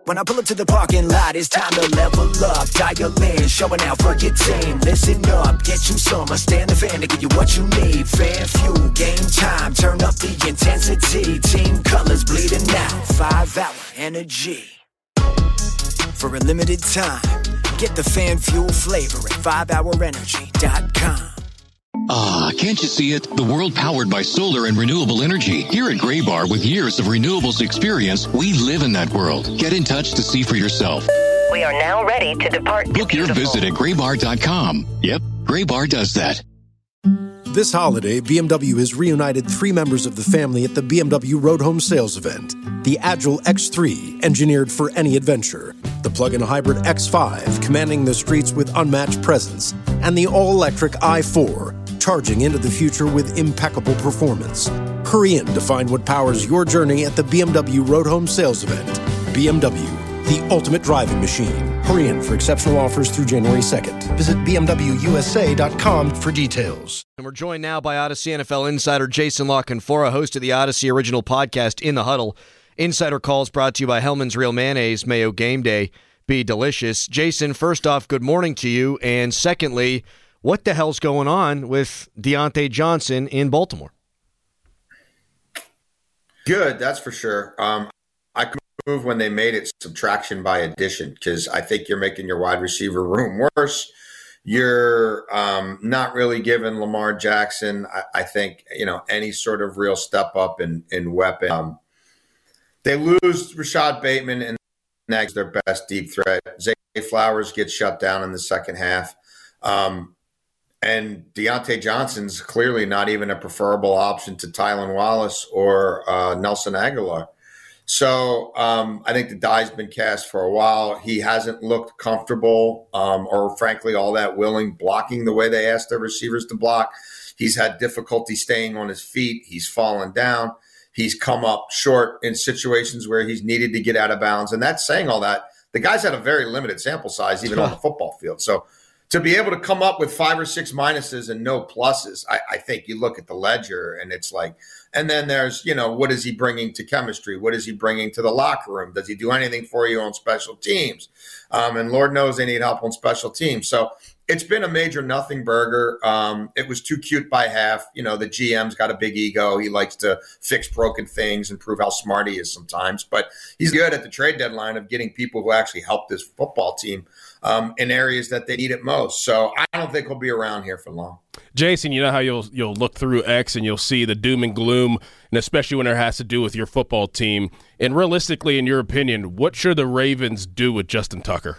When I pull up to the parking lot, it's time to level up. Dial in, showing out for your team. Listen up, get you some. Stand the fan to give you what you need. Fan fuel, game time, turn up the intensity. Team colors bleeding out, 5-hour energy. For a limited time, get the fan fuel flavor at 5hourenergy.com. Ah, can't you see it? The world powered by solar and renewable energy. Here at Graybar, with years of renewables experience, we live in that world. Get in touch to see for yourself. We are now ready to depart. Book your visit at graybar.com. Yep, Graybar does that. This holiday, BMW has reunited 3 members of the family at the BMW Road Home Sales event. The Agile X3, engineered for any adventure. The plug-in hybrid X5, commanding the streets with unmatched presence. And the all-electric i4, charging into the future with impeccable performance. Hurry in to find what powers your journey at the BMW Road Home Sales event. BMW, the ultimate driving machine. Hurry in for exceptional offers through January 2nd. Visit BMWUSA.com for details. And we're joined now by Odyssey NFL insider Jason La Canfora, host of the Odyssey original podcast, In the Huddle. Insider Calls brought to you by Hellman's Real Mayonnaise. Mayo game day be delicious. Jason, first off, good morning to you. And secondly, what the hell's going on with Diontae Johnson in Baltimore? Good, that's for sure. I could move when they made it subtraction by addition, because I think you're making your wide receiver room worse. You're not really giving Lamar Jackson, I think, any sort of real step up in weapon. They lose Rashad Bateman, and that's their best deep threat. Zay Flowers gets shut down in the second half. And Diontae Johnson's clearly not even a preferable option to Tylan Wallace or Nelson Aguilar. So I think the die's been cast for a while. He hasn't looked comfortable or frankly all that willing blocking the way they asked their receivers to block. He's had difficulty staying on his feet. He's fallen down. He's come up short in situations where he's needed to get out of bounds. And that's saying all that. The guy's had a very limited sample size even on the football field. So to be able to come up with 5 or 6 minuses and no pluses, I think you look at the ledger and it's like, and then there's, what is he bringing to chemistry? What is he bringing to the locker room? Does he do anything for you on special teams? And Lord knows they need help on special teams. So it's been a major nothing burger. It was too cute by half. The GM's got a big ego. He likes to fix broken things and prove how smart he is sometimes. But he's good at the trade deadline of getting people who actually help this football team in areas that they need it most. So I don't think he'll be around here for long. Jason, you know how you'll look through X and you'll see the doom and gloom, and especially when it has to do with your football team. And realistically, in your opinion, what should the Ravens do with Justin Tucker?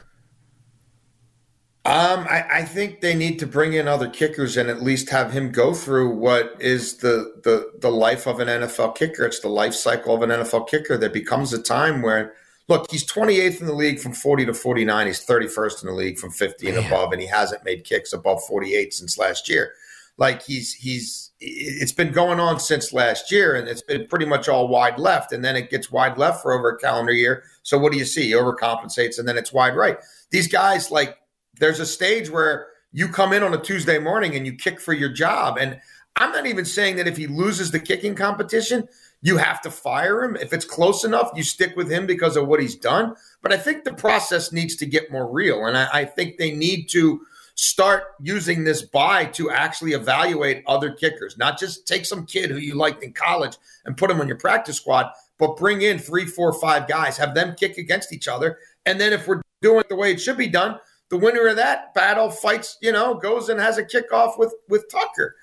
I think they need to bring in other kickers and at least have him go through what is the life of an NFL kicker. It's the life cycle of an NFL kicker. There becomes a time where, look, he's 28th in the league from 40 to 49. He's 31st in the league from 50 and above, and he hasn't made kicks above 48 since last year. Like it's been going on since last year, and it's been pretty much all wide left, and then it gets wide left for over a calendar year. So what do you see? He overcompensates, and then it's wide right. These guys, there's a stage where you come in on a Tuesday morning and you kick for your job. And I'm not even saying that if he loses the kicking competition, you have to fire him. If it's close enough, you stick with him because of what he's done. But I think the process needs to get more real. And I think they need to start using this bye to actually evaluate other kickers, not just take some kid who you liked in college and put him on your practice squad, but bring in 3, 4, 5 guys, have them kick against each other. And then if we're doing it the way it should be done, the winner of that battle fights, goes and has a kickoff with Tucker.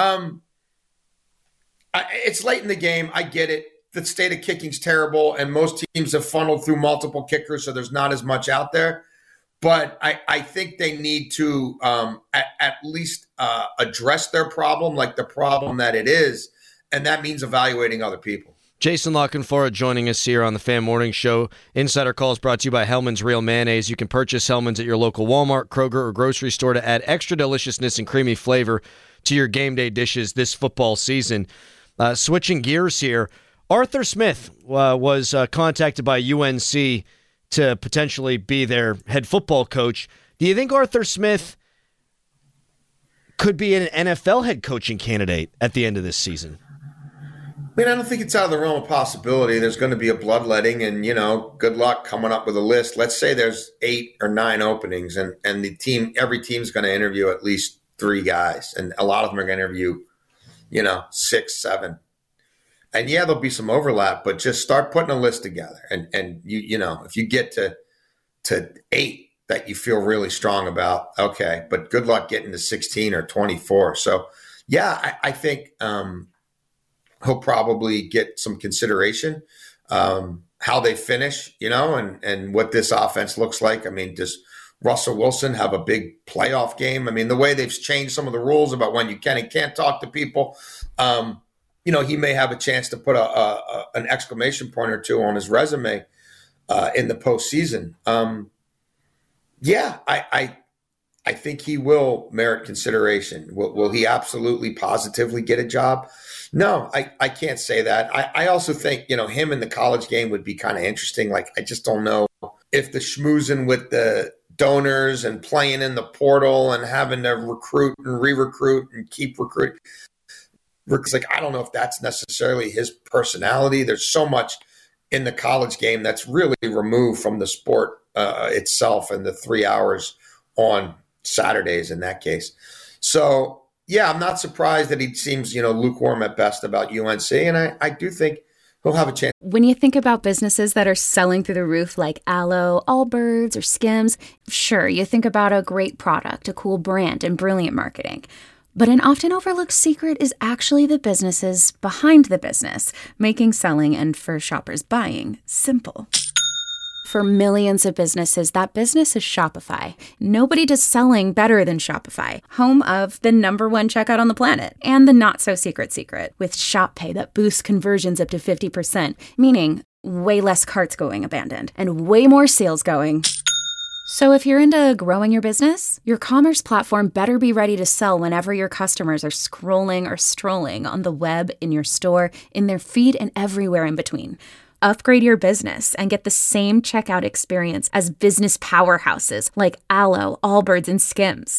It's late in the game. I get it. The state of kicking's terrible, and most teams have funneled through multiple kickers, so there's not as much out there. But I think they need to at least address their problem, like the problem that it is, and that means evaluating other people. Jason La Canfora joining us here on the Fan Morning Show. Insider Calls brought to you by Hellman's Real Mayonnaise. You can purchase Hellman's at your local Walmart, Kroger, or grocery store to add extra deliciousness and creamy flavor to your game day dishes this football season. Switching gears here, Arthur Smith was contacted by UNC to potentially be their head football coach. Do you think Arthur Smith could be an NFL head coaching candidate at the end of this season? I mean, I don't think it's out of the realm of possibility. There's going to be a bloodletting, and, good luck coming up with a list. Let's say there's 8 or 9 openings, and every team's going to interview at least 3 guys, and a lot of them are going to interview, 6, 7. And yeah, there'll be some overlap, but just start putting a list together. And if you get to 8 that you feel really strong about, okay, but good luck getting to 16 or 24. So yeah, I think he'll probably get some consideration, how they finish, and what this offense looks like. I mean, does Russell Wilson have a big playoff game? I mean, the way they've changed some of the rules about when you can and can't talk to people, he may have a chance to put an exclamation point or 2 on his resume in the postseason. I think he will merit consideration. Will he absolutely positively get a job? No, I can't say that. I also think, him in the college game would be kind of interesting. Like, I just don't know if the schmoozing with the donors and playing in the portal and having to recruit and re-recruit and keep recruiting. It's like, I don't know if that's necessarily his personality. There's so much in the college game that's really removed from the sport itself and the 3 hours on Saturdays in that case. So, yeah, I'm not surprised that he seems, lukewarm at best about UNC. And I do think he'll have a chance. When you think about businesses that are selling through the roof like Aloe, Allbirds, or Skims, sure, you think about a great product, a cool brand, and brilliant marketing. But an often overlooked secret is actually the businesses behind the business, making selling and, for shoppers, buying simple. For millions of businesses, that business is Shopify. Nobody does selling better than Shopify, home of the #1 checkout on the planet, and the not-so-secret secret, with Shop Pay that boosts conversions up to 50%, meaning way less carts going abandoned, and way more sales going. So if you're into growing your business, your commerce platform better be ready to sell whenever your customers are scrolling or strolling on the web, in your store, in their feed, and everywhere in between. Upgrade your business and get the same checkout experience as business powerhouses like Aloe, Allbirds, and Skims.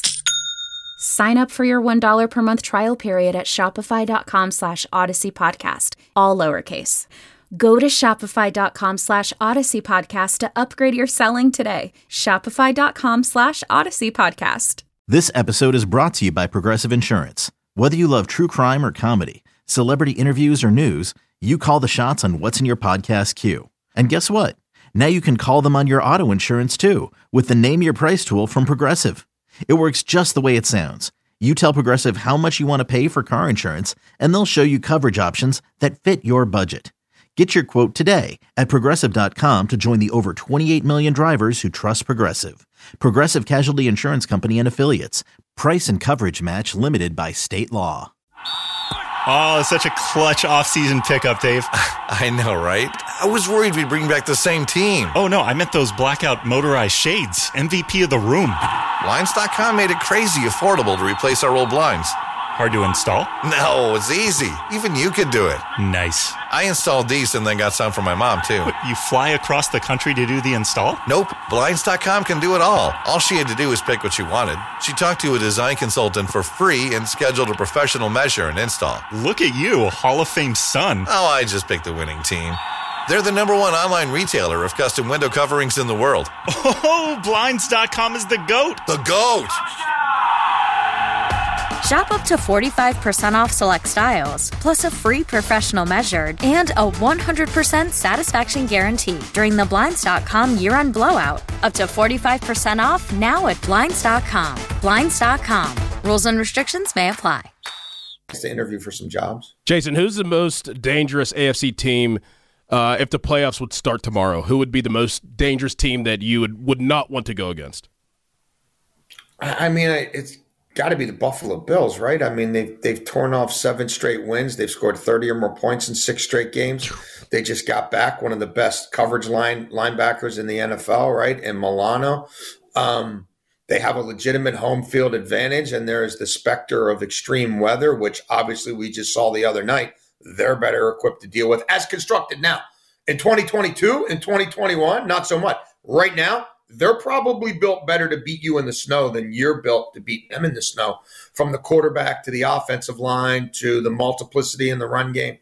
Sign up for your $1 per month trial period at shopify.com/Odyssey Podcast, all lowercase. Go to shopify.com/Odyssey Podcast to upgrade your selling today. Shopify.com/Odyssey Podcast. This episode is brought to you by Progressive Insurance. Whether you love true crime or comedy, celebrity interviews or news, you call the shots on what's in your podcast queue. And guess what? Now you can call them on your auto insurance too with the Name Your Price tool from Progressive. It works just the way it sounds. You tell Progressive how much you want to pay for car insurance, and they'll show you coverage options that fit your budget. Get your quote today at Progressive.com to join the over 28 million drivers who trust Progressive. Progressive Casualty Insurance Company and Affiliates. Price and coverage match limited by state law. Oh, it's such a clutch off-season pickup, Dave. I know, right? I was worried we'd bring back the same team. Oh, no, I meant those blackout motorized shades. MVP of the room. Blinds.com made it crazy affordable to replace our old blinds. Hard to install? No, it's easy. Even you could do it. Nice. I installed these and then got some for my mom, too. What, you fly across the country to do the install? Nope. Blinds.com can do it all. All she had to do was pick what she wanted. She talked to a design consultant for free and scheduled a professional measure and install. Look at you, a Hall of Fame son. Oh, I just picked the winning team. They're the #1 online retailer of custom window coverings in the world. Oh, Blinds.com is the GOAT. The GOAT! Shop up to 45% off select styles, plus a free professional measured and a 100% satisfaction guarantee during the Blinds.com year-end blowout. Up to 45% off now at Blinds.com. Blinds.com. Rules and restrictions may apply. To interview for some jobs. Jason, who's the most dangerous AFC team if the playoffs would start tomorrow? Who would be the most dangerous team that you would not want to go against? I mean, it's got to be the Buffalo Bills, right? I mean, they've torn off 7 straight wins. They've scored 30 or more points in 6 straight games. They just got back one of the best coverage linebackers in the NFL, right? And Milano. They have a legitimate home field advantage, and there is the specter of extreme weather, which obviously we just saw the other night. They're better equipped to deal with as constructed now. In 2022 and 2021, not so much. Right now, they're probably built better to beat you in the snow than you're built to beat them in the snow, from the quarterback to the offensive line to the multiplicity in the run game.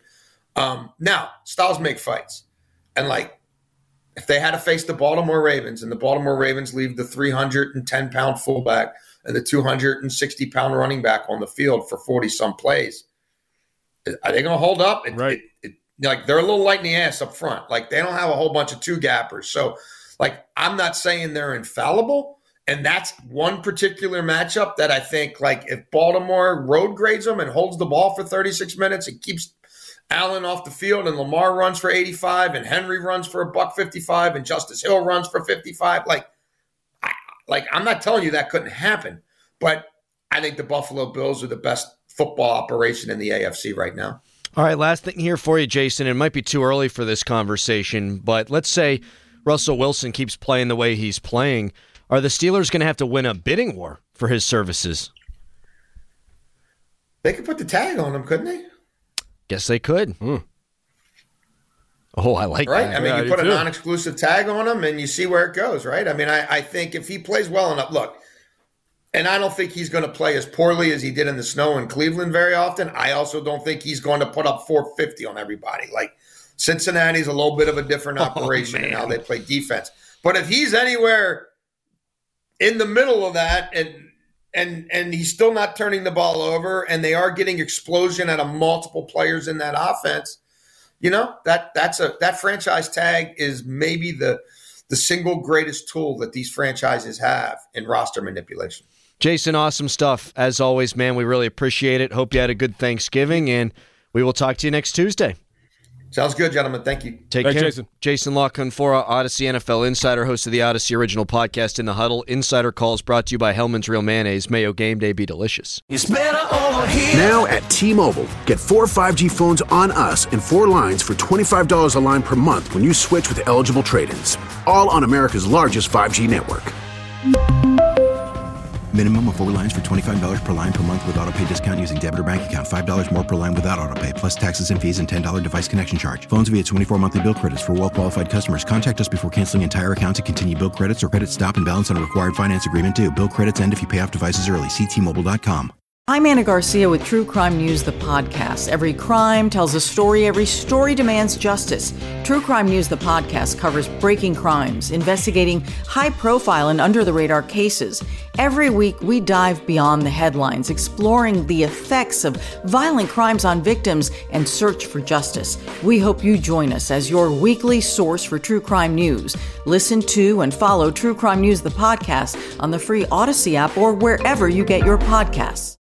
Now, styles make fights. And, like, if they had to face the Baltimore Ravens and the Baltimore Ravens leave the 310-pound fullback and the 260-pound running back on the field for 40-some plays, are they going to hold up? Like, they're a little light in the ass up front. Like, they don't have a whole bunch of two-gappers. So, like, I'm not saying they're infallible. And that's one particular matchup that I think, like, if Baltimore road grades them and holds the ball for 36 minutes and keeps Allen off the field and Lamar runs for 85 and Henry runs for $155 and Justice Hill runs for 55, I'm not telling you that couldn't happen. But I think the Buffalo Bills are the best football operation in the AFC right now. All right, last thing here for you, Jason. It might be too early for this conversation, but let's say Russell Wilson keeps playing the way he's playing. Are the Steelers going to have to win a bidding war for his services? They could put the tag on him, couldn't they? Guess they could. Oh, I like right? that. I mean, you put a non-exclusive tag on him and you see where it goes, right? I mean, I think if he plays well enough, look, and I don't think he's going to play as poorly as he did in the snow in Cleveland very often. I also don't think he's going to put up 450 on everybody. Like, Cincinnati's a little bit of a different operation in how they play defense. But if he's anywhere in the middle of that and he's still not turning the ball over and they are getting explosion out of multiple players in that offense, that franchise tag is maybe the single greatest tool that these franchises have in roster manipulation. Jason, awesome stuff. As always, man, we really appreciate it. Hope you had a good Thanksgiving, and we will talk to you next Tuesday. Sounds good, gentlemen. Thank you. Take care. Jason. Jason La Canfora, Odyssey NFL Insider, host of the Odyssey original podcast In the Huddle. Insider Calls brought to you by Hellman's Real Mayonnaise. May your game day be delicious. It's better over here. Now at T-Mobile, get 4 5G phones on us and 4 lines for $25 a line per month when you switch with eligible trade-ins. All on America's largest 5G network. Minimum of 4 lines for $25 per line per month with autopay discount using debit or bank account. $5 more per line without autopay, plus taxes and fees and $10 device connection charge. Phones via 24 monthly bill credits for well-qualified customers. Contact us before canceling entire account to continue bill credits or credit stop and balance on a required finance agreement due. Bill credits end if you pay off devices early. See T-Mobile.com. I'm Anna Garcia with True Crime News, the podcast. Every crime tells a story. Every story demands justice. True Crime News, the podcast, covers breaking crimes, investigating high-profile and under-the-radar cases. Every week, we dive beyond the headlines, exploring the effects of violent crimes on victims and search for justice. We hope you join us as your weekly source for True Crime News. Listen to and follow True Crime News, the podcast, on the free Odyssey app or wherever you get your podcasts.